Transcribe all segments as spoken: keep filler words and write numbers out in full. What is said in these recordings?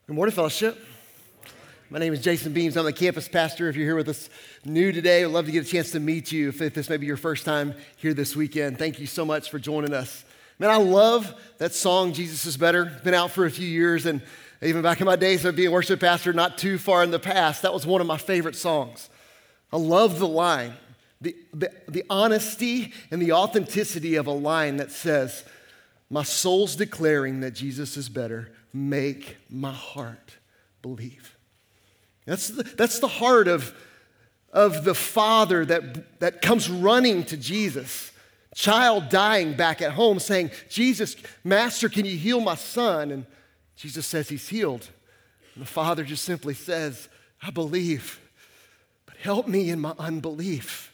Good morning, fellowship. My name is Jason Beams. I'm the campus pastor. If you're here with us new today, I'd love to get a chance to meet you. If this may be your first time here this weekend, thank you so much for joining us. Man, I love that song, Jesus is Better. It's been out for a few years, and even back in my days of being worship pastor, not too far in the past, that was one of my favorite songs. I love the line, the, the, the honesty and the authenticity of a line that says, my soul's declaring that Jesus is better. Make my heart believe. That's the, that's the heart of, of the father that, that comes running to Jesus. Child dying back at home saying, Jesus, Master, can you heal my son? And Jesus says he's healed. And the father just simply says, I believe, but help me in my unbelief.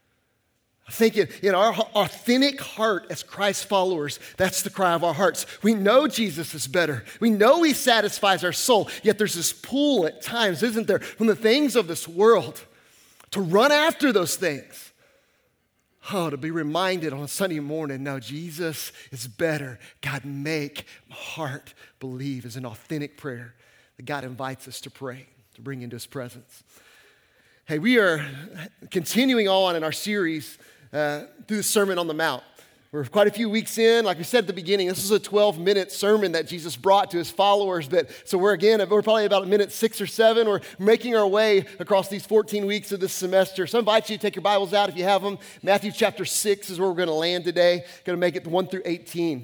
I think in, in our authentic heart as Christ followers, that's the cry of our hearts. We know Jesus is better. We know he satisfies our soul, yet there's this pull at times, isn't there, from the things of this world to run after those things. Oh, to be reminded on a Sunday morning, no, Jesus is better. God, make my heart believe is an authentic prayer that God invites us to pray, to bring into his presence. Hey, we are continuing on in our series uh, through the Sermon on the Mount. We're quite a few weeks in. Like we said at the beginning, this is a twelve-minute sermon that Jesus brought to his followers. But so we're again, we're probably about a minute six or seven. We're making our way across these fourteen weeks of this semester. So I invite you to take your Bibles out if you have them. Matthew chapter six is where we're going to land today. Going to make it one through eighteen.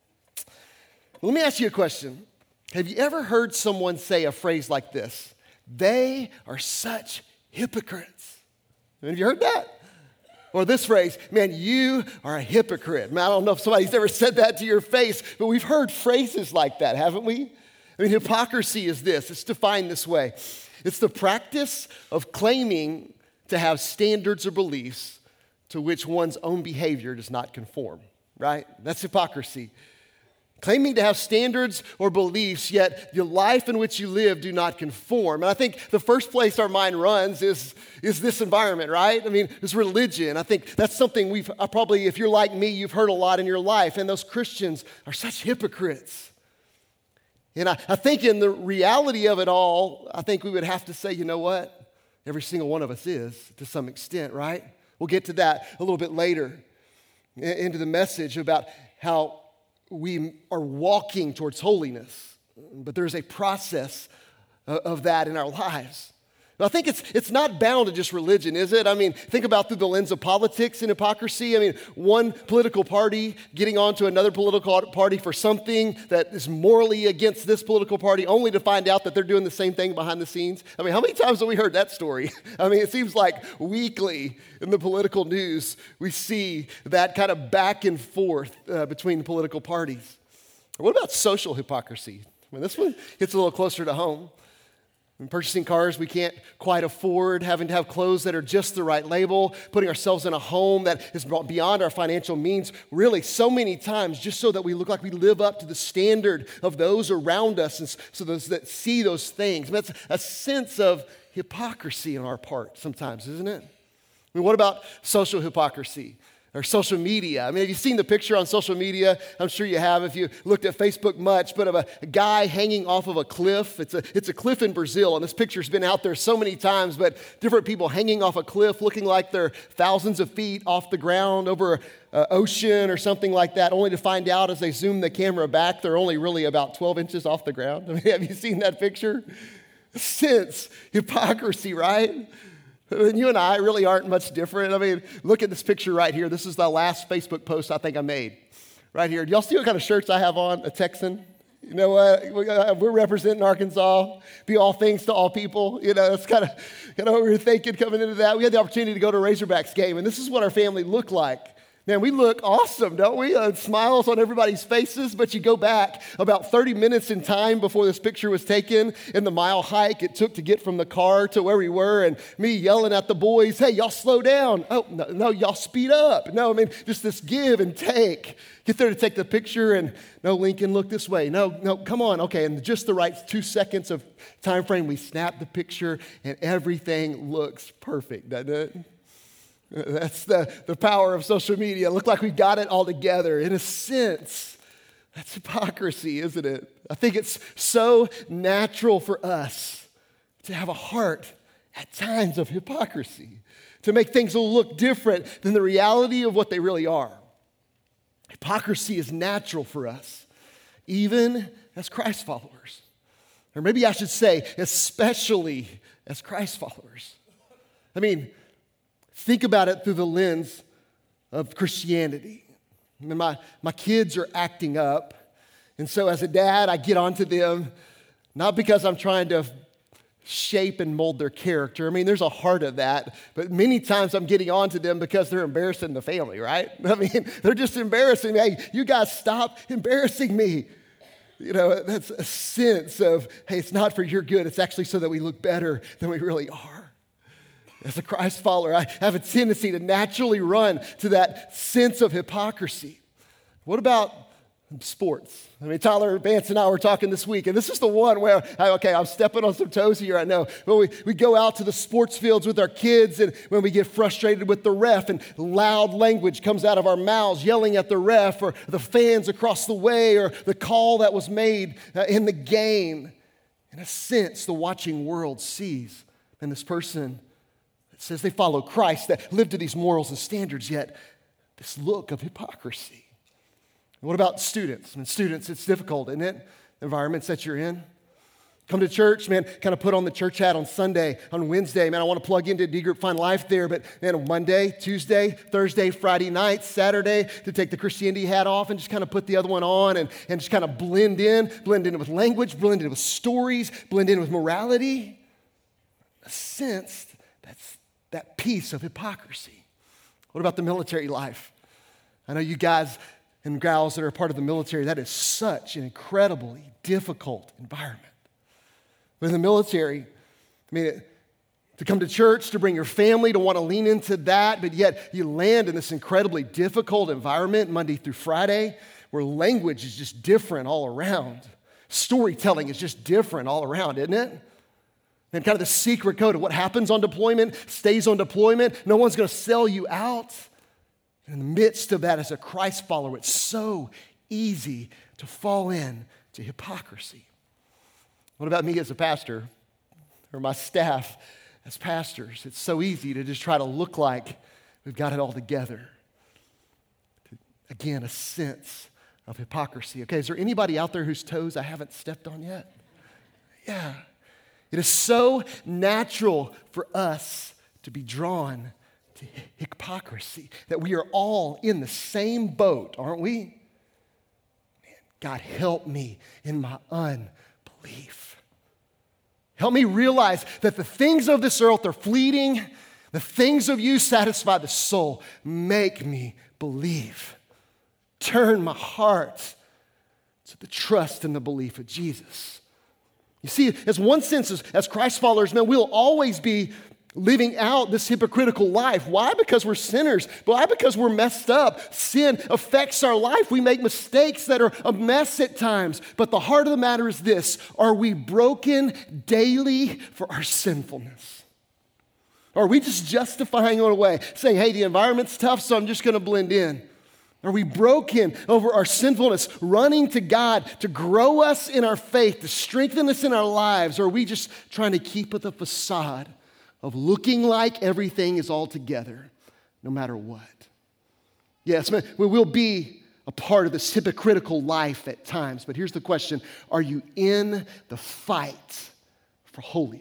Let me ask you a question. Have you ever heard someone say a phrase like this? They are such hypocrites. Have you heard that? Or this phrase, man, you are a hypocrite. Man, I don't know if somebody's ever said that to your face, but we've heard phrases like that, haven't we? I mean, hypocrisy is this. It's defined this way. It's the practice of claiming to have standards or beliefs to which one's own behavior does not conform, right? That's hypocrisy. Claiming to have standards or beliefs, yet the life in which you live do not conform. And I think the first place our mind runs is, is this environment, right? I mean, it's religion. I think that's something we've uh, probably, if you're like me, you've heard a lot in your life. And those Christians are such hypocrites. And I, I think in the reality of it all, I think we would have to say, you know what? Every single one of us is to some extent, right? We'll get to that a little bit later into the message about how we are walking towards holiness, but there's a process of that in our lives. But I think it's it's not bound to just religion, is it? I mean, think about through the lens of politics and hypocrisy. I mean, one political party getting onto another political party for something that is morally against this political party, only to find out that they're doing the same thing behind the scenes. I mean, how many times have we heard that story? I mean, it seems like weekly in the political news, we see that kind of back and forth uh, between political parties. Or what about social hypocrisy? I mean, this one gets a little closer to home. In purchasing cars we can't quite afford, having to have clothes that are just the right label, putting ourselves in a home that is beyond our financial means, really so many times just so that we look like we live up to the standard of those around us and so those that see those things. That's a sense of hypocrisy on our part sometimes, isn't it? I mean, what about social hypocrisy? Or social media. I mean, have you seen the picture on social media? I'm sure you have if you looked at Facebook much, but of a, a guy hanging off of a cliff. It's a, it's a cliff in Brazil, and this picture's been out there so many times, but different people hanging off a cliff looking like they're thousands of feet off the ground over an ocean or something like that, only to find out as they zoom the camera back, they're only really about twelve inches off the ground. I mean, have you seen that picture? Sense hypocrisy, right? And you and I really aren't much different. I mean, look at this picture right here. This is the last Facebook post I think I made. Right here. Do y'all see what kind of shirts I have on? A Texan? You know what? We're representing Arkansas. Be all things to all people. You know, that's kind of, kind of what we were thinking coming into that. We had the opportunity to go to a Razorbacks game, and this is what our family looked like. Man, we look awesome, don't we? Uh, smiles on everybody's faces, but you go back about thirty minutes in time before this picture was taken and the mile hike it took to get from the car to where we were, and me yelling at the boys, hey, y'all slow down. Oh, no, no, y'all speed up. No, I mean, just this give and take. Get there to take the picture, and no, Lincoln, look this way. No, no, come on. Okay, in just the right two seconds of time frame, we snap the picture, and everything looks perfect, doesn't it? That's the, the power of social media. It looked like we got it all together. In a sense, That's hypocrisy, isn't it? I think it's so natural for us to have a heart at times of hypocrisy, to make things look different than the reality of what they really are. Hypocrisy is natural for us, even as Christ followers. Or maybe I should say, especially as Christ followers. I mean, think about it through the lens of Christianity. I mean, my, my kids are acting up, and so as a dad, I get onto them, not because I'm trying to shape and mold their character. I mean, there's a heart of that, but many times I'm getting onto them because they're embarrassing the family, right? I mean, they're just embarrassing me. Hey, you guys stop embarrassing me. You know, that's a sense of, hey, it's not for your good. It's actually so that we look better than we really are. As a Christ follower, I have a tendency to naturally run to that sense of hypocrisy. What about sports? I mean, Tyler Vance and I were talking this week, and this is the one where, okay, I'm stepping on some toes here, I know. But we, we go out to the sports fields with our kids, and when we get frustrated with the ref, and loud language comes out of our mouths, yelling at the ref, or the fans across the way, or the call that was made uh, in the game. In a sense, the watching world sees, and this person that says they follow Christ, that live to these morals and standards, yet this look of hypocrisy. What about students? I mean, students, it's difficult, isn't it? The environments that you're in. Come to church, man, kind of put on the church hat on Sunday, on Wednesday, man, I want to plug into D Group Find Life there, but man, Monday, Tuesday, Thursday, Friday night, Saturday, to take the Christianity hat off and just kind of put the other one on and, and just kind of blend in, blend in with language, blend in with stories, blend in with morality. A sense that's that piece of hypocrisy. What about the military life? I know you guys and gals that are a part of the military, that is such an incredibly difficult environment. But in the military, I mean, it, to come to church, to bring your family, to want to lean into that, but yet you land in this incredibly difficult environment Monday through Friday, where language is just different all around. Storytelling is just different all around, isn't it? And kind of the secret code of what happens on deployment stays on deployment. No one's going to sell you out. In the midst of that, as a Christ follower, it's so easy to fall in to hypocrisy. What about me as a pastor, or my staff as pastors? It's so easy to just try to look like we've got it all together. Again, a sense of hypocrisy. Okay, is there anybody out there whose toes I haven't stepped on yet? Yeah. It is so natural for us to be drawn to hypocrisy, that we are all in the same boat, aren't we? Man, God, help me in my unbelief. Help me realize that the things of this earth are fleeting. The things of you satisfy the soul. Make me believe. Turn my heart to the trust and the belief of Jesus. You see, as one sense, as, as Christ followers, man, we'll always be living out this hypocritical life. Why? Because we're sinners. Why? Because we're messed up. Sin affects our life. We make mistakes that are a mess at times. But the heart of the matter is this: are we broken daily for our sinfulness? Or are we just justifying it away, saying, hey, the environment's tough, so I'm just going to blend in? Are we broken over our sinfulness, running to God to grow us in our faith, to strengthen us in our lives? Or are we just trying to keep up the facade of looking like everything is all together, no matter what? Yes, we will be a part of this hypocritical life at times, but here's the question: are you in the fight for holiness?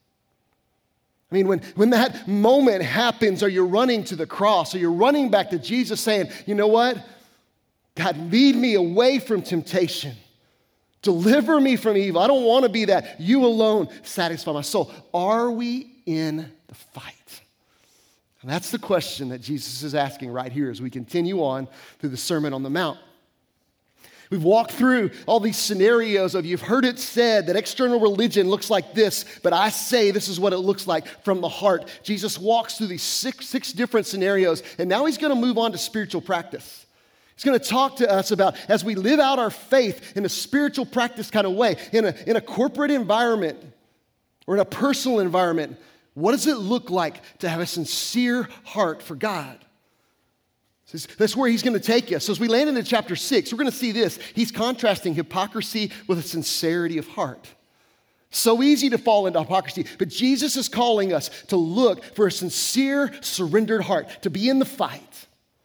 I mean, when, when that moment happens, are you running to the cross? Are you running back to Jesus saying, you know what? God, lead me away from temptation. Deliver me from evil. I don't want to be that. You alone satisfy my soul. Are we in the fight? And that's the question that Jesus is asking right here as we continue on through the Sermon on the Mount. We've walked through all these scenarios of, you've heard it said that external religion looks like this, but I say this is what it looks like from the heart. Jesus walks through these six, six different scenarios, and now he's going to move on to spiritual practice. He's going to talk to us about, as we live out our faith in a spiritual practice kind of way, in a, in a corporate environment or in a personal environment, what does it look like to have a sincere heart for God? So that's where he's going to take us. So as we land into chapter six, we're going to see this. He's contrasting hypocrisy with a sincerity of heart. So easy to fall into hypocrisy, but Jesus is calling us to look for a sincere, surrendered heart, to be in the fight.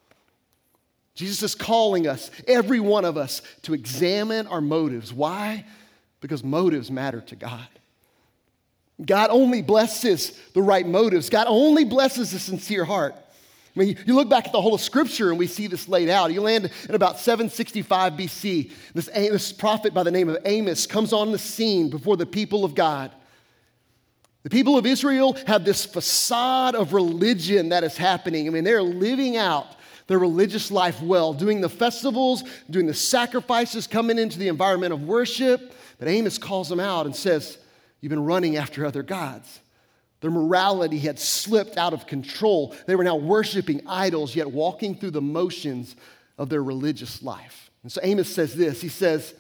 Jesus is calling us, every one of us, to examine our motives. Why? Because motives matter to God. God only blesses the right motives. God only blesses a sincere heart. I mean, you look back at the whole of Scripture and we see this laid out. You land in about seven sixty-five B C. This, this prophet by the name of Amos comes on the scene before the people of God. The people of Israel have this facade of religion that is happening. I mean, they're living out their religious life well, doing the festivals, doing the sacrifices, coming into the environment of worship. But Amos calls them out and says, you've been running after other gods. Their morality had slipped out of control. They were now worshiping idols, yet walking through the motions of their religious life. And so Amos says this, he says,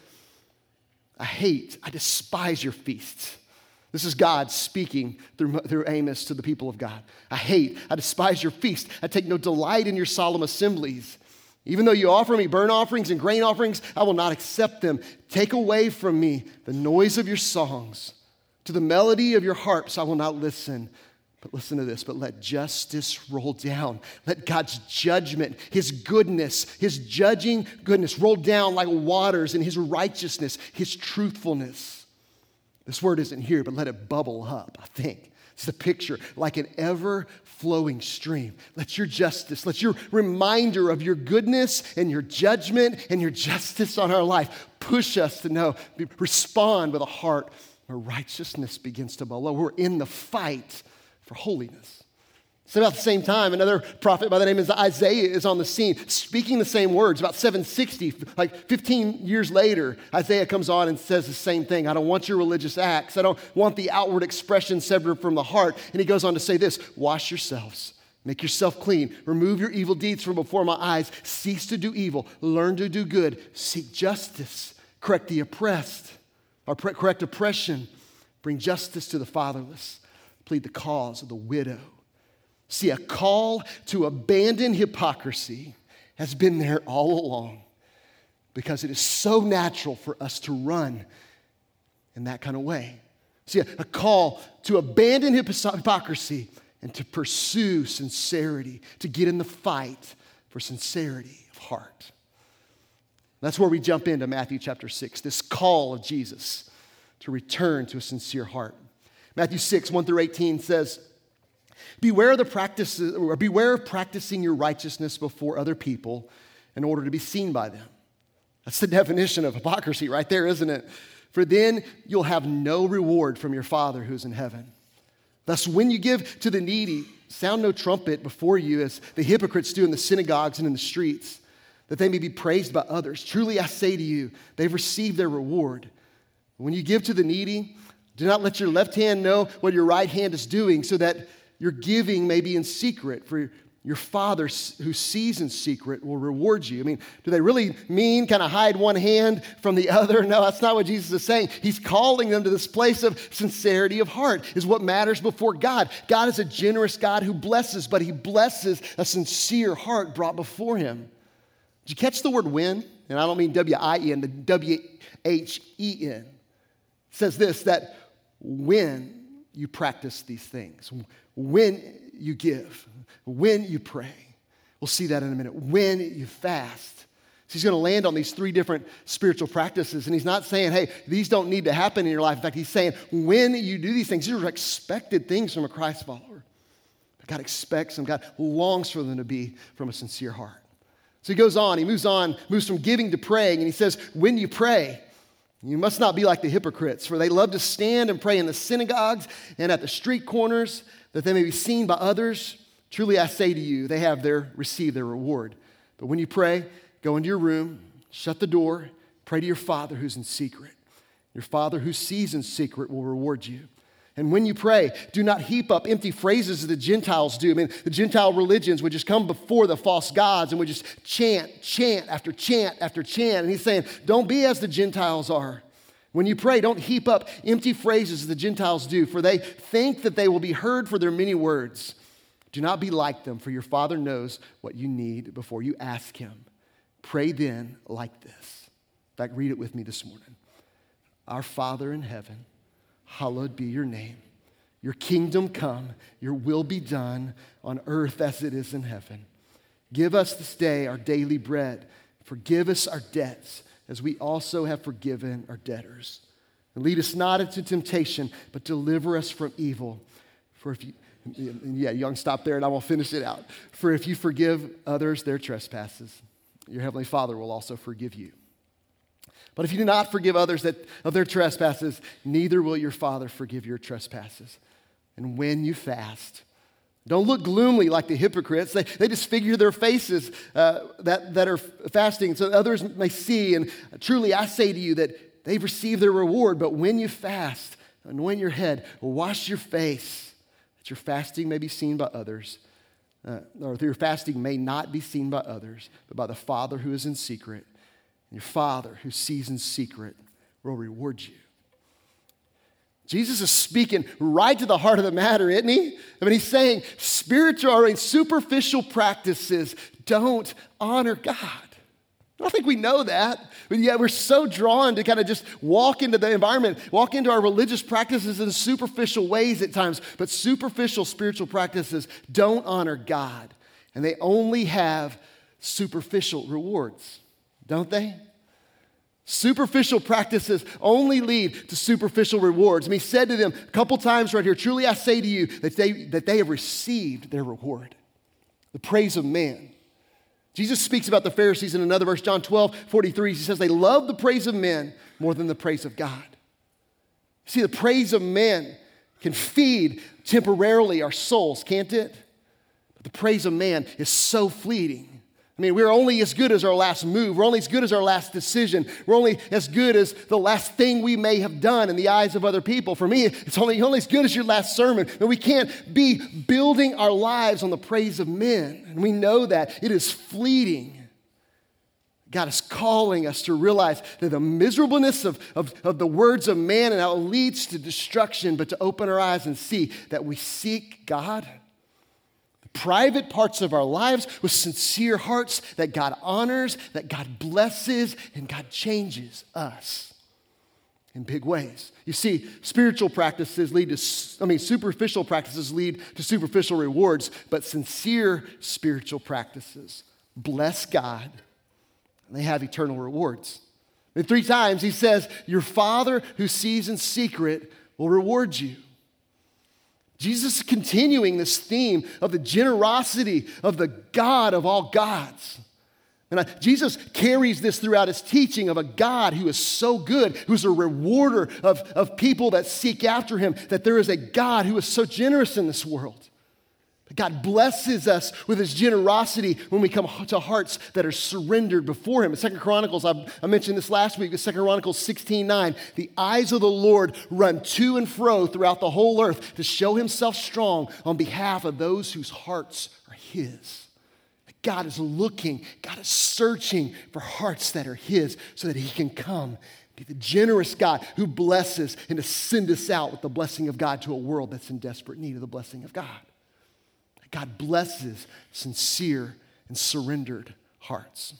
I hate, I despise your feasts. This is God speaking through, through Amos to the people of God. I hate, I despise your feast. I take no delight in your solemn assemblies. Even though you offer me burnt offerings and grain offerings, I will not accept them. Take away from me the noise of your songs. To the melody of your harps, I will not listen. But listen to this, but let justice roll down. Let God's judgment, his goodness, his judging goodness roll down like waters, and his righteousness, his truthfulness. This word isn't here, but let it bubble up, I think. It's the picture, like an ever-flowing stream. Let your justice, let your reminder of your goodness and your judgment and your justice on our life push us to know, respond with a heart where righteousness begins to blow. We're in the fight for holiness. So about the same time, another prophet by the name of Isaiah is on the scene, speaking the same words. About seven sixty, like fifteen years later, Isaiah comes on and says the same thing. I don't want your religious acts. I don't want the outward expression severed from the heart. And he goes on to say this, wash yourselves. Make yourself clean. Remove your evil deeds from before my eyes. Cease to do evil. Learn to do good. Seek justice. Correct the oppressed. Or correct oppression, bring justice to the fatherless, plead the cause of the widow. See, a call to abandon hypocrisy has been there all along because it is so natural for us to run in that kind of way. See, a, a call to abandon hypocrisy and to pursue sincerity, to get in the fight for sincerity of heart. That's where we jump into Matthew chapter six, this call of Jesus to return to a sincere heart. Matthew six, one through eighteen says, beware of the practice, or beware of practicing your righteousness before other people in order to be seen by them. That's the definition of hypocrisy right there, isn't it? For then you'll have no reward from your Father who's in heaven. Thus, when you give to the needy, sound no trumpet before you as the hypocrites do in the synagogues and in the streets, that they may be praised by others. Truly I say to you, they've received their reward. When you give to the needy, do not let your left hand know what your right hand is doing, so that your giving may be in secret, for your Father who sees in secret will reward you. I mean, do they really mean kind of hide one hand from the other? No, that's not what Jesus is saying. He's calling them to this place of sincerity of heart is what matters before God. God is a generous God who blesses, but he blesses a sincere heart brought before him. Did you catch the word when? And I don't mean W I N, but W H E N. It says this, that when you practice these things, when you give, when you pray, we'll see that in a minute, when you fast. So he's going to land on these three different spiritual practices, and he's not saying, hey, these don't need to happen in your life. In fact, he's saying, when you do these things, these are expected things from a Christ follower. God expects them, God longs for them to be from a sincere heart. So he goes on, he moves on, moves from giving to praying, and he says, when you pray, you must not be like the hypocrites, for they love to stand and pray in the synagogues and at the street corners, that they may be seen by others. Truly I say to you, they have their received their reward. But when you pray, go into your room, shut the door, pray to your Father who's in secret. Your Father who sees in secret will reward you. And when you pray, do not heap up empty phrases as the Gentiles do. I mean, the Gentile religions would just come before the false gods and would just chant, chant after chant after chant. And he's saying, don't be as the Gentiles are. When you pray, don't heap up empty phrases as the Gentiles do, for they think that they will be heard for their many words. Do not be like them, for your Father knows what you need before you ask him. Pray then like this. In fact, read it with me this morning. Our Father in heaven, hallowed be your name. Your kingdom come, your will be done on earth as it is in heaven. Give us this day our daily bread. Forgive us our debts as we also have forgiven our debtors. And lead us not into temptation, but deliver us from evil. For if you, yeah, young, stop there and I will finish it out. For if you forgive others their trespasses, your heavenly Father will also forgive you. But if you do not forgive others that, of their trespasses, neither will your Father forgive your trespasses. And when you fast, don't look gloomily like the hypocrites. They, they disfigure their faces uh, that, that are fasting so others may see. And truly I say to you that they've received their reward. But when you fast, anoint your head, wash your face, that your fasting may be seen by others. Uh, or your fasting may not be seen by others, but by the Father who is in secret. And your Father who sees in secret will reward you. Jesus is speaking right to the heart of the matter, isn't he? I mean, he's saying spiritual or in superficial practices don't honor God. I don't think we know that, but yet we're so drawn to kind of just walk into the environment, walk into our religious practices in superficial ways at times, but superficial spiritual practices don't honor God, and they only have superficial rewards, don't they? Superficial practices only lead to superficial rewards. And he said to them a couple times right here, truly I say to you that they, that they have received their reward, the praise of man. Jesus speaks about the Pharisees in another verse, John twelve, forty-three. He says they love the praise of men more than the praise of God. See, the praise of men can feed temporarily our souls, can't it? But the praise of man is so fleeting. I mean, we're only as good as our last move. We're only as good as our last decision. We're only as good as the last thing we may have done in the eyes of other people. For me, it's only, only as good as your last sermon. And we can't be building our lives on the praise of men. And we know that it is fleeting. God is calling us to realize that the miserableness of, of, of the words of man and how it leads to destruction, but to open our eyes and see that we seek God, private parts of our lives with sincere hearts that God honors, that God blesses, and God changes us in big ways. You see, spiritual practices lead to, I mean, superficial practices lead to superficial rewards, but sincere spiritual practices bless God, and they have eternal rewards. And three times he says, your Father who sees in secret will reward you. Jesus is continuing this theme of the generosity of the God of all gods. And I, Jesus carries this throughout his teaching of a God who is so good, who's a rewarder of, of people that seek after him, that there is a God who is so generous in this world. God blesses us with his generosity when we come to hearts that are surrendered before him. In Second Chronicles, I, I mentioned this last week, in Second Chronicles sixteen nine, the eyes of the Lord run to and fro throughout the whole earth to show himself strong on behalf of those whose hearts are his. God is looking, God is searching for hearts that are his so that he can come, be the generous God who blesses and to send us out with the blessing of God to a world that's in desperate need of the blessing of God. God blesses sincere and surrendered hearts.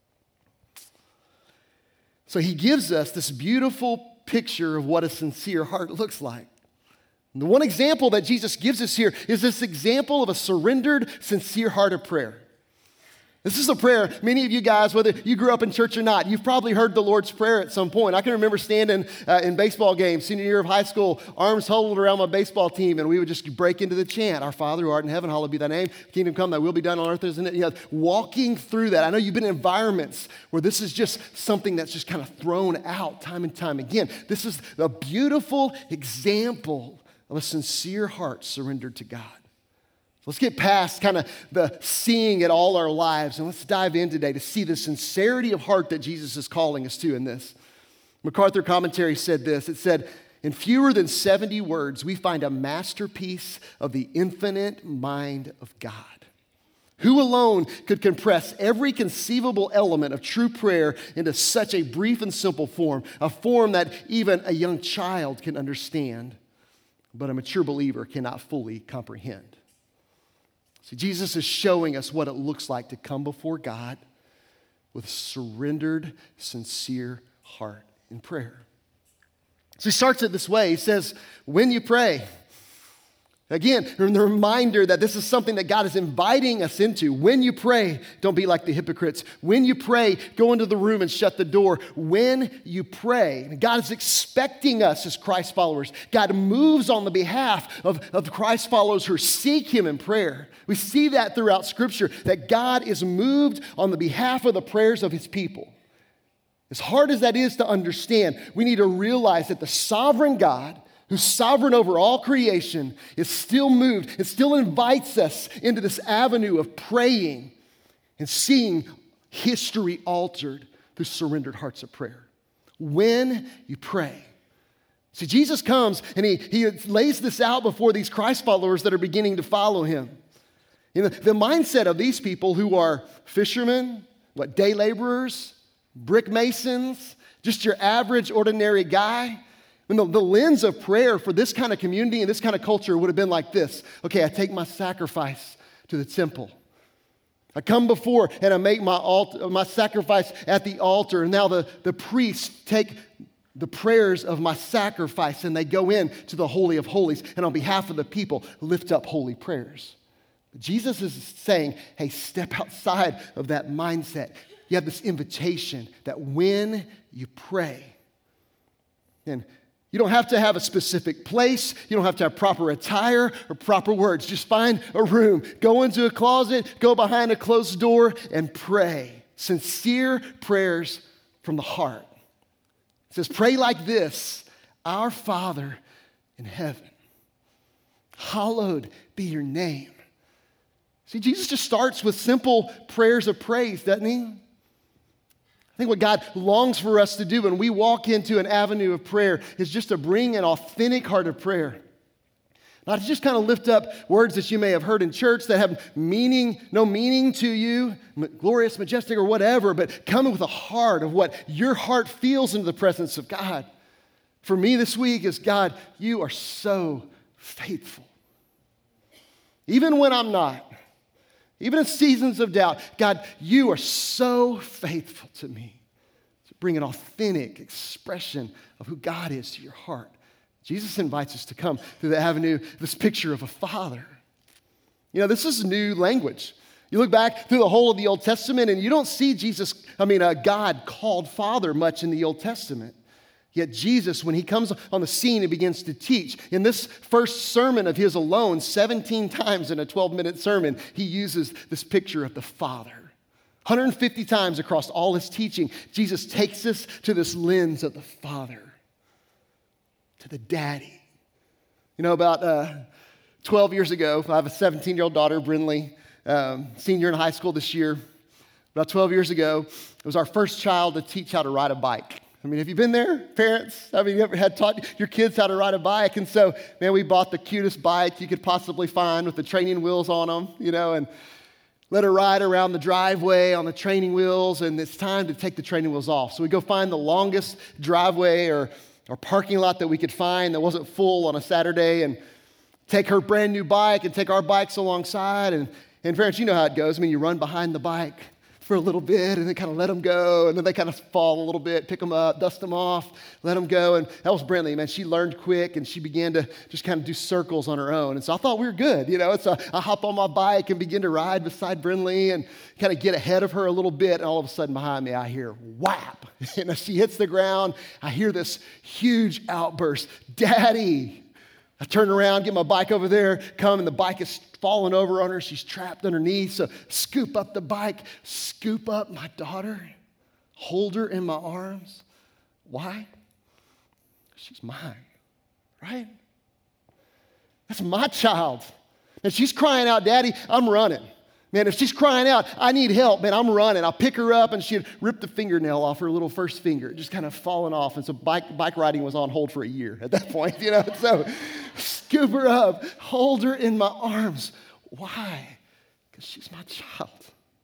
So he gives us this beautiful picture of what a sincere heart looks like. And the one example that Jesus gives us here is this example of a surrendered, sincere heart of prayer. This is a prayer, many of you guys, whether you grew up in church or not, you've probably heard the Lord's Prayer at some point. I can remember standing uh, in baseball games, senior year of high school, arms huddled around my baseball team, and we would just break into the chant, Our Father who art in heaven, hallowed be thy name, kingdom come, thy will be done on earth as in it. You know, walking through that. I know you've been in environments where this is just something that's just kind of thrown out time and time again. This is a beautiful example of a sincere heart surrendered to God. Let's get past kind of the seeing it all our lives, and let's dive in today to see the sincerity of heart that Jesus is calling us to in this. MacArthur Commentary said this. It said, in fewer than seventy words, we find a masterpiece of the infinite mind of God. Who alone could compress every conceivable element of true prayer into such a brief and simple form, a form that even a young child can understand, but a mature believer cannot fully comprehend? See, Jesus is showing us what it looks like to come before God with a surrendered, sincere heart in prayer. So he starts it this way. He says, when you pray, again, the reminder that this is something that God is inviting us into. When you pray, don't be like the hypocrites. When you pray, go into the room and shut the door. When you pray, God is expecting us as Christ followers. God moves on the behalf of, of Christ followers who seek him in prayer. We see that throughout Scripture, that God is moved on the behalf of the prayers of his people. As hard as that is to understand, we need to realize that the sovereign God, who's sovereign over all creation, is still moved and still invites us into this avenue of praying and seeing history altered through surrendered hearts of prayer. When you pray. See, Jesus comes and he, he lays this out before these Christ followers that are beginning to follow him. You know, the mindset of these people who are fishermen, what, day laborers, brick masons, just your average, ordinary guy. And the, the lens of prayer for this kind of community and this kind of culture would have been like this. Okay, I take my sacrifice to the temple. I come before and I make my altar, my sacrifice at the altar. And now the, the priests take the prayers of my sacrifice and they go in to the Holy of Holies. And on behalf of the people, lift up holy prayers. But Jesus is saying, hey, step outside of that mindset. You have this invitation that when you pray, and you don't have to have a specific place. You don't have to have proper attire or proper words. Just find a room. Go into a closet. Go behind a closed door and pray. Sincere prayers from the heart. It says, pray like this. Our Father in heaven, hallowed be your name. See, Jesus just starts with simple prayers of praise, doesn't he? I think what God longs for us to do when we walk into an avenue of prayer is just to bring an authentic heart of prayer. Not to just kind of lift up words that you may have heard in church that have meaning, no meaning to you, glorious, majestic, or whatever, but coming with a heart of what your heart feels into the presence of God. For me this week is, God, you are so faithful. Even when I'm not. Even in seasons of doubt, God, you are so faithful to me. To bring an authentic expression of who God is to your heart. Jesus invites us to come through the avenue, this picture of a father. You know, this is new language. You look back through the whole of the Old Testament and you don't see Jesus, I mean, a God called Father much in the Old Testament. Yet Jesus, when he comes on the scene and begins to teach, in this first sermon of his alone, seventeen times in a twelve-minute sermon, he uses this picture of the Father. one hundred fifty times across all his teaching, Jesus takes us to this lens of the Father, to the Daddy. You know, about uh, twelve years ago, I have a seventeen-year-old daughter, Brinley, um, senior in high school this year. About twelve years ago, it was our first child to teach how to ride a bike. I mean, have you been there, parents? I mean, you ever had taught your kids how to ride a bike? And so, man, we bought the cutest bike you could possibly find with the training wheels on them, you know, and let her ride around the driveway on the training wheels, and it's time to take the training wheels off. So we go find the longest driveway or, or parking lot that we could find that wasn't full on a Saturday and take her brand new bike and take our bikes alongside. And, and parents, you know how it goes. I mean, you run behind the bike for a little bit and then kind of let them go, and then they kind of fall a little bit, pick them up, dust them off, let them go. And that was Brinley, man. She learned quick and she began to just kind of do circles on her own. And so I thought we were good, you know. So I hop on my bike and begin to ride beside Brinley and kind of get ahead of her a little bit. And all of a sudden behind me, I hear whap. And as she hits the ground, I hear this huge outburst, "Daddy!" I turn around, get my bike over there, come, and the bike is falling over on her. She's trapped underneath. So scoop up the bike, scoop up my daughter, hold her in my arms. Why? She's mine, right? That's my child. And she's crying out, "Daddy, I'm running." Man, if she's crying out, "I need help," man, I'm running. I'll pick her up, and she'd rip the fingernail off her little first finger, just kind of falling off. And so bike, bike riding was on hold for a year at that point, you know. So scoop her up, hold her in my arms. Why? Because she's my child,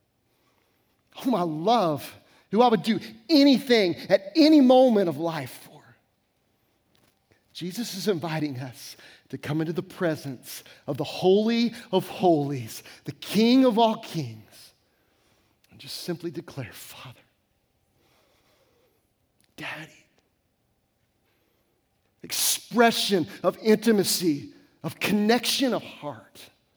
whom I love, who I would do anything at any moment of life for. Jesus is inviting us to come into the presence of the Holy of Holies, the King of all kings, and just simply declare, Father, Daddy. Expression of intimacy, of connection of heart.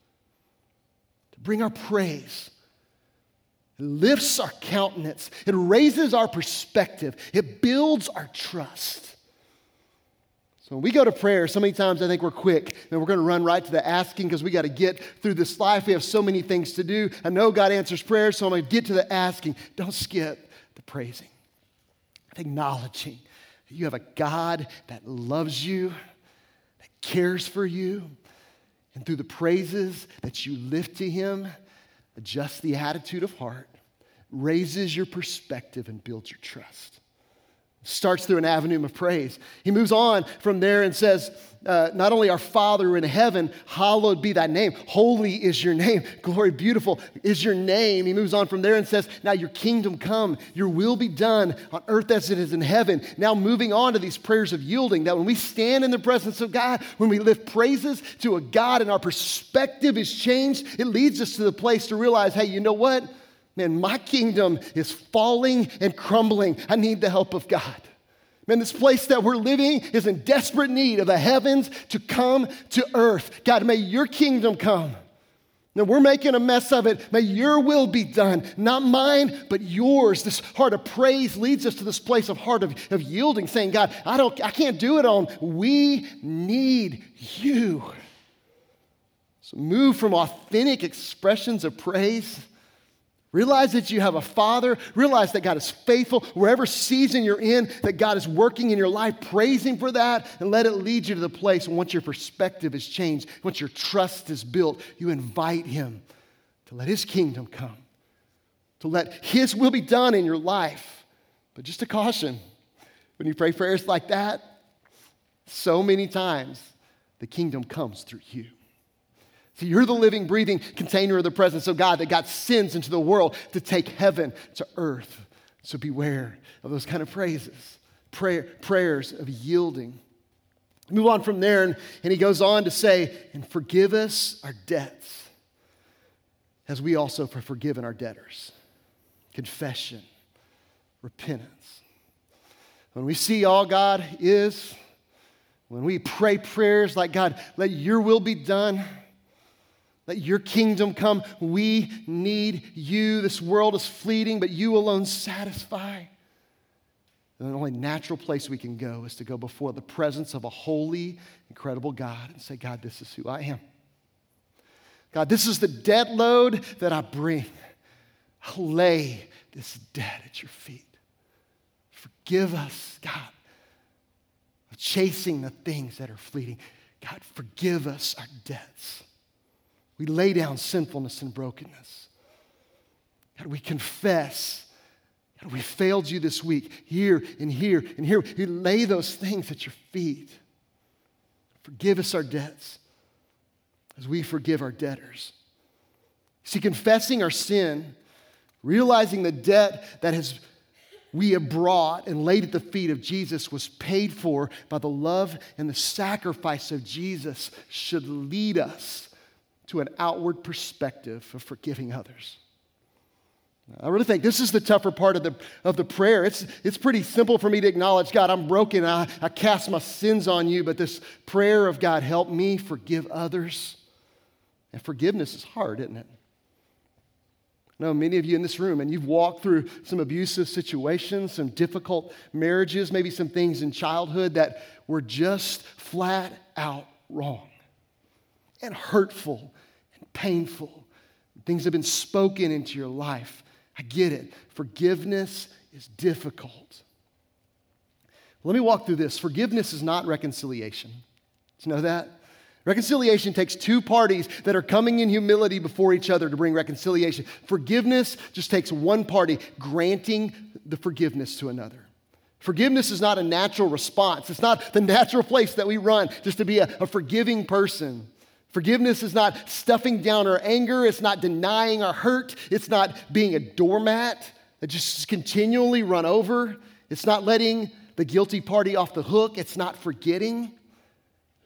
To bring our praise. It lifts our countenance. It raises our perspective. It builds our trust. So when we go to prayer, so many times I think we're quick and we're going to run right to the asking because we got to get through this life. We have so many things to do. I know God answers prayers, so I'm going to get to the asking. Don't skip the praising. Acknowledging that you have a God that loves you, that cares for you, and through the praises that you lift to Him, adjusts the attitude of heart, raises your perspective, and builds your trust. Starts through an avenue of praise. He moves on from there and says, uh, not only our Father who in heaven, hallowed be thy name. Holy is your name. Glory, beautiful is your name. He moves on from there and says, now your kingdom come, your will be done on earth as it is in heaven. Now moving on to these prayers of yielding, that when we stand in the presence of God, when we lift praises to a God and our perspective is changed, it leads us to the place to realize, hey, you know what? Man, my kingdom is falling and crumbling. I need the help of God. Man, this place that we're living is in desperate need of the heavens to come to earth. God, may your kingdom come. Now, we're making a mess of it. May your will be done. Not mine, but yours. This heart of praise leads us to this place of heart of, of yielding, saying, God, I don't, I can't do it on. We need you. So move from authentic expressions of praise. Realize that you have a Father. Realize that God is faithful. Wherever season you're in, that God is working in your life. Praise Him for that and let it lead you to the place when once your perspective is changed, once your trust is built, you invite Him to let His kingdom come, to let His will be done in your life. But just a caution, when you pray prayers like that, so many times the kingdom comes through you. See, you're the living, breathing container of the presence of God that got sins into the world to take heaven to earth. So beware of those kind of praises, prayer, prayers of yielding. Move on from there, and, and he goes on to say, and forgive us our debts, as we also have forgiven our debtors. Confession, repentance. When we see all God is, when we pray prayers like, God, let your will be done, let your kingdom come. We need you. This world is fleeting, but you alone satisfy. And the only natural place we can go is to go before the presence of a holy, incredible God and say, God, this is who I am. God, this is the debt load that I bring. I'll lay this debt at your feet. Forgive us, God, of chasing the things that are fleeting. God, forgive us our debts. We lay down sinfulness and brokenness. God, we confess. God, we failed you this week, here and here and here. We lay those things at your feet. Forgive us our debts as we forgive our debtors. See, confessing our sin, realizing the debt that has we have brought and laid at the feet of Jesus was paid for by the love and the sacrifice of Jesus should lead us to an outward perspective of forgiving others. I really think this is the tougher part of the, of the prayer. It's, it's pretty simple for me to acknowledge, God, I'm broken. I, I cast my sins on you. But this prayer of, God, help me forgive others. And forgiveness is hard, isn't it? I know many of you in this room, and you've walked through some abusive situations, some difficult marriages, maybe some things in childhood that were just flat out wrong and hurtful and painful. Things have been spoken into your life. I get it. Forgiveness is difficult. Let me walk through this. Forgiveness is not reconciliation. Did you know that? Reconciliation takes two parties that are coming in humility before each other to bring reconciliation. Forgiveness just takes one party granting the forgiveness to another. Forgiveness is not a natural response. It's not the natural place that we run just to be a, a forgiving person. Forgiveness is not stuffing down our anger. It's not denying our hurt. It's not being a doormat that just continually run over. It's not letting the guilty party off the hook. It's not forgetting.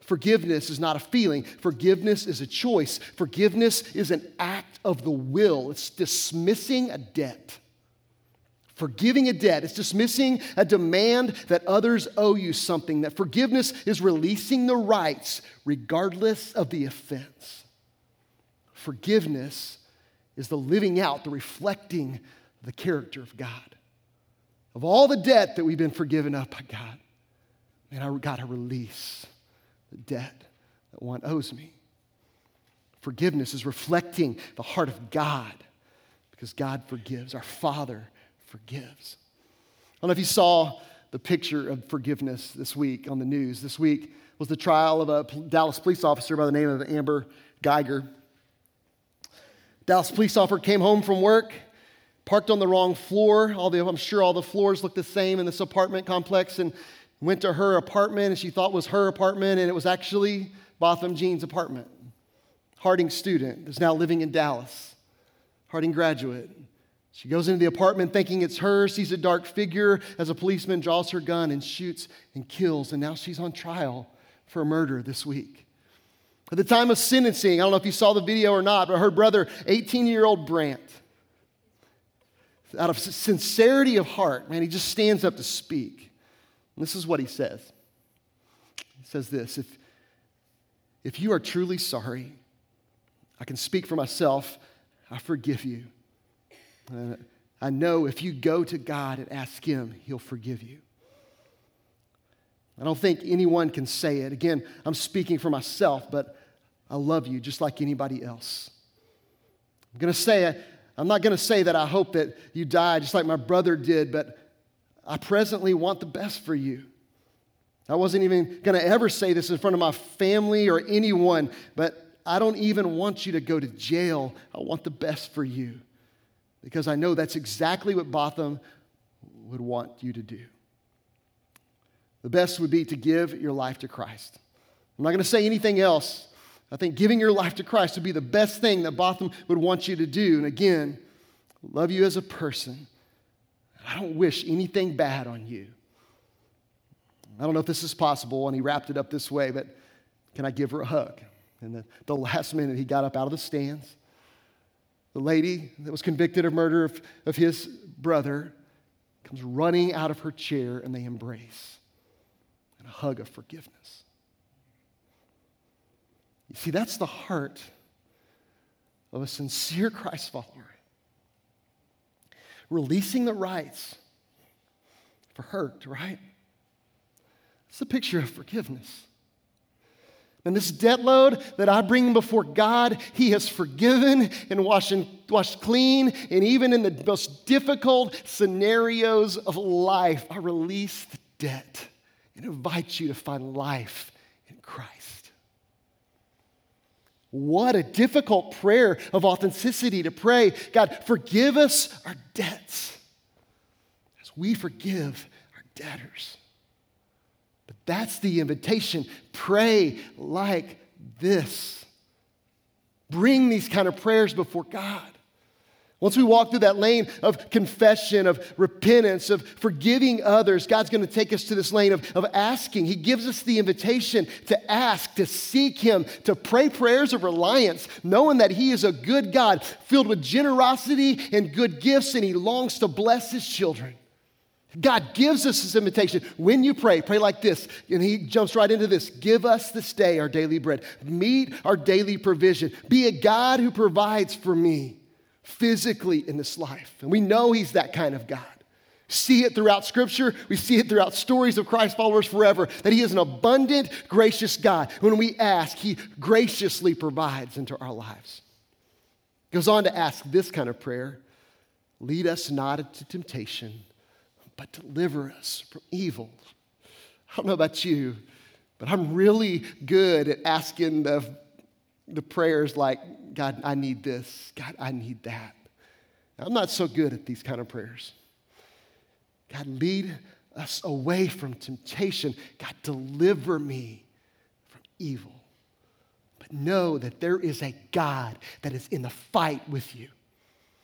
Forgiveness is not a feeling. Forgiveness is a choice. Forgiveness is an act of the will. It's dismissing a debt. Forgiving a debt. It's dismissing a demand that others owe you something. That forgiveness is releasing the rights regardless of the offense. Forgiveness is the living out, the reflecting the character of God. Of all the debt that we've been forgiven of by God, man, I got to release the debt that one owes me. Forgiveness is reflecting the heart of God because God forgives. Our Father forgives. I don't know if you saw the picture of forgiveness this week on the news. This week was the trial of a Dallas police officer by the name of Amber Geiger. Dallas police officer came home from work, parked on the wrong floor. All the, I'm sure all the floors look the same in this apartment complex, and went to her apartment, and she thought it was her apartment, and it was actually Botham Jean's apartment. Harding student is now living in Dallas. Harding graduate. She goes into the apartment thinking it's her, sees a dark figure as a policeman draws her gun and shoots and kills, and now she's on trial for murder this week. At the time of sentencing, I don't know if you saw the video or not, but her brother, eighteen-year-old Brant, out of sincerity of heart, man, he just stands up to speak. And this is what he says. He says this, if, if you are truly sorry, I can speak for myself, I forgive you. Uh, I know if you go to God and ask Him, He'll forgive you. I don't think anyone can say it. Again, I'm speaking for myself, but I love you just like anybody else. I'm going to say, I'm not going to say that I hope that you die just like my brother did, but I presently want the best for you. I wasn't even going to ever say this in front of my family or anyone, but I don't even want you to go to jail. I want the best for you because I know that's exactly what Botham would want you to do. The best would be to give your life to Christ. I'm not going to say anything else. I think giving your life to Christ would be the best thing that Botham would want you to do. And again, I love you as a person. I don't wish anything bad on you. I don't know if this is possible, and he wrapped it up this way, but can I give her a hug? And the, the last minute, he got up out of the stands. The lady that was convicted of murder of, of his brother comes running out of her chair, and they embrace. A hug of forgiveness. You see, that's the heart of a sincere Christ follower. Releasing the rights for hurt, right? It's a picture of forgiveness. And this debt load that I bring before God, He has forgiven and washed, and washed clean. And even in the most difficult scenarios of life, I release the debt and invite you to find life in Christ. What a difficult prayer of authenticity to pray. God, forgive us our debts as we forgive our debtors. But that's the invitation. Pray like this. Bring these kind of prayers before God. Once we walk through that lane of confession, of repentance, of forgiving others, God's going to take us to this lane of, of asking. He gives us the invitation to ask, to seek Him, to pray prayers of reliance, knowing that He is a good God, filled with generosity and good gifts, and He longs to bless His children. God gives us this invitation. When you pray, pray like this. And He jumps right into this. Give us this day our daily bread. Meet our daily provision. Be a God who provides for me physically in this life. And we know He's that kind of God. See it throughout Scripture. We see it throughout stories of Christ followers forever, that He is an abundant, gracious God. When we ask, He graciously provides into our lives. Goes on to ask this kind of prayer. Lead us not into temptation, but deliver us from evil. I don't know about you, but I'm really good at asking the, the prayers like, God, I need this. God, I need that. Now, I'm not so good at these kind of prayers. God, lead us away from temptation. God, deliver me from evil. But know that there is a God that is in the fight with you.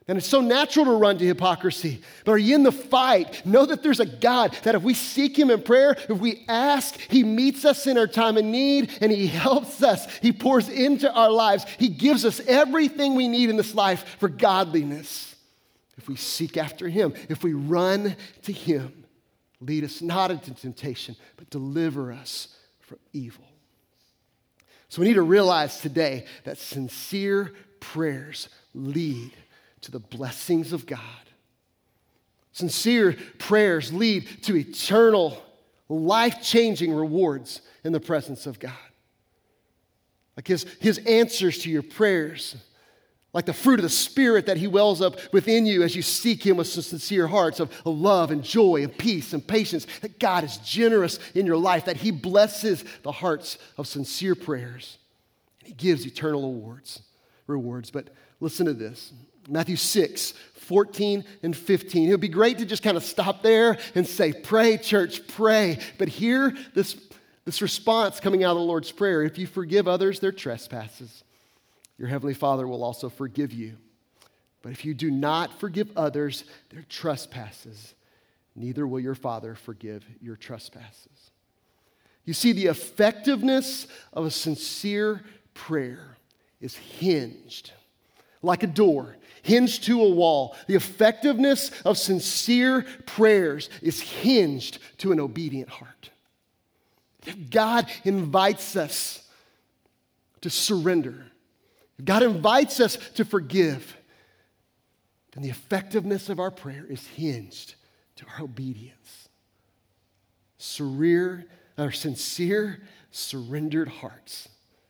And it's so natural to run to hypocrisy. But are you in the fight? Know that there's a God that if we seek him in prayer, if we ask, he meets us in our time of need and he helps us. He pours into our lives. He gives us everything we need in this life for godliness. If we seek after him, if we run to him, lead us not into temptation, but deliver us from evil. So we need to realize today that sincere prayers lead to the blessings of God. Sincere prayers lead to eternal, life-changing rewards in the presence of God. Like his, his answers to your prayers, like the fruit of the Spirit that he wells up within you as you seek him with sincere hearts of, of love and joy and peace and patience, that God is generous in your life, that he blesses the hearts of sincere prayers. And he gives eternal awards, rewards. But listen to this. Matthew six, fourteen and fifteen. It would be great to just kind of stop there and say, pray, church, pray. But hear this, this response coming out of the Lord's Prayer. If you forgive others their trespasses, your heavenly Father will also forgive you. But if you do not forgive others their trespasses, neither will your Father forgive your trespasses. You see, the effectiveness of a sincere prayer is hinged, like a door, hinged to a wall. The effectiveness of sincere prayers is hinged to an obedient heart. If God invites us to surrender, if God invites us to forgive, then the effectiveness of our prayer is hinged to our obedience. Surreer, or sincere, surrendered hearts.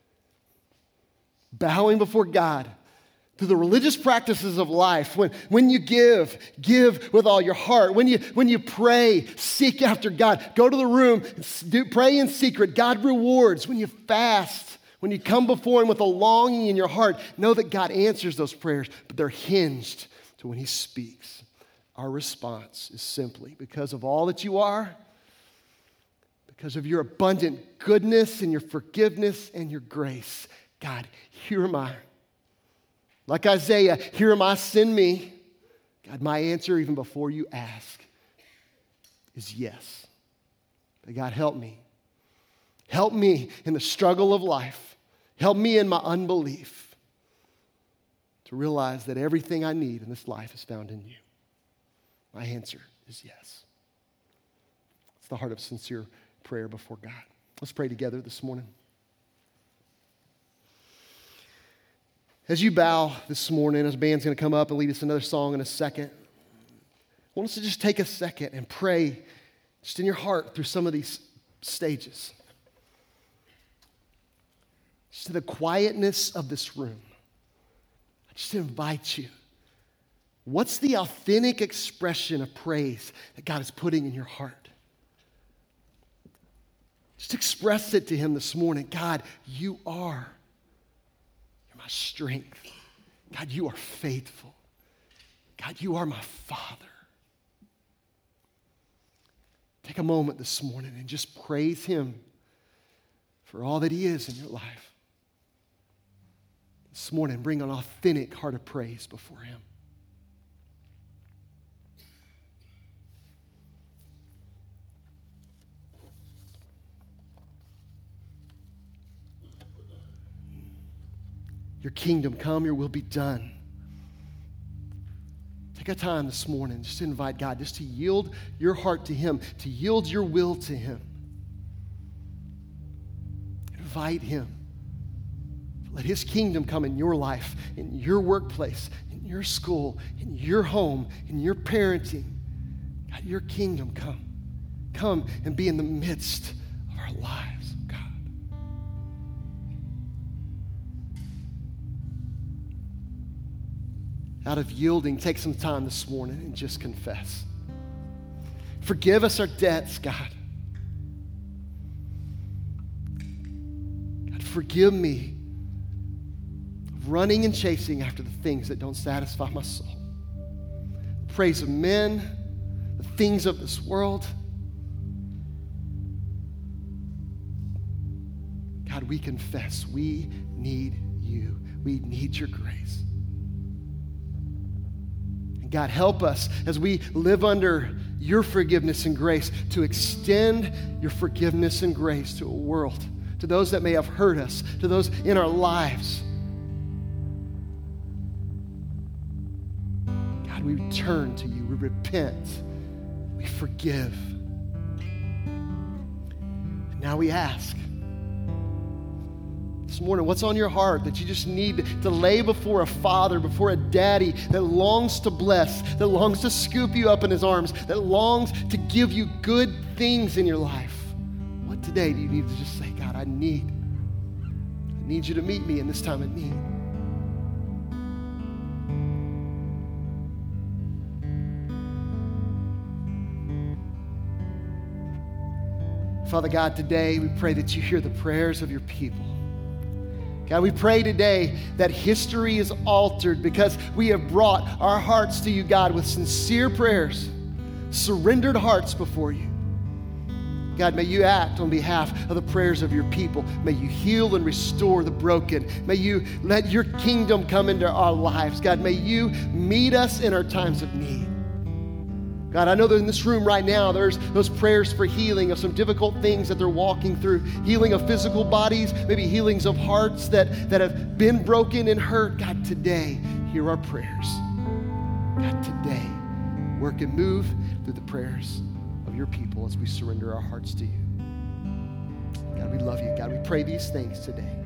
Bowing before God through the religious practices of life. When, when you give, give with all your heart. When you, when you pray, seek after God. Go to the room, do, pray in secret. God rewards. When you fast, when you come before him with a longing in your heart, know that God answers those prayers, but they're hinged to when he speaks. Our response is simply, because of all that you are, because of your abundant goodness and your forgiveness and your grace, God, here am I. Like Isaiah, here am I, send me. God, my answer, even before you ask, is yes. But God, help me. Help me in the struggle of life. Help me in my unbelief to realize that everything I need in this life is found in you. My answer is yes. It's the heart of sincere prayer before God. Let's pray together this morning. As you bow this morning, as the band's going to come up and lead us another song in a second, I want us to just take a second and pray just in your heart through some of these stages. Just to the quietness of this room. I just invite you. What's the authentic expression of praise that God is putting in your heart? Just express it to him this morning. God, you are my strength. God, you are faithful. God, you are my Father. Take a moment this morning and just praise him for all that he is in your life. This morning, bring an authentic heart of praise before him. Your kingdom come, your will be done. Take a time this morning just to invite God, just to yield your heart to him, to yield your will to him. Invite him. Let his kingdom come in your life, in your workplace, in your school, in your home, in your parenting. God, your kingdom come. Come and be in the midst of our lives, God. Out of yielding, take some time this morning and just confess. Forgive us our debts, God. God, forgive me of running and chasing after the things that don't satisfy my soul. The praise of men, the things of this world. God, we confess we need you. We need your grace. God, help us as we live under your forgiveness and grace to extend your forgiveness and grace to a world, to those that may have hurt us, to those in our lives. God, we turn to you, we repent, we forgive. And now we ask, this morning, what's on your heart that you just need to lay before a father, before a daddy that longs to bless, that longs to scoop you up in his arms, that longs to give you good things in your life? What today do you need to just say, God, I need, I need you to meet me in this time of need. Father God, today we pray that you hear the prayers of your people. God, we pray today that history is altered because we have brought our hearts to you, God, with sincere prayers, surrendered hearts before you. God, may you act on behalf of the prayers of your people. May you heal and restore the broken. May you let your kingdom come into our lives. God, may you meet us in our times of need. God, I know that in this room right now, there's those prayers for healing of some difficult things that they're walking through. Healing of physical bodies, maybe healings of hearts that, that have been broken and hurt. God, today, hear our prayers. God, today, work and move through the prayers of your people as we surrender our hearts to you. God, we love you. God, we pray these things today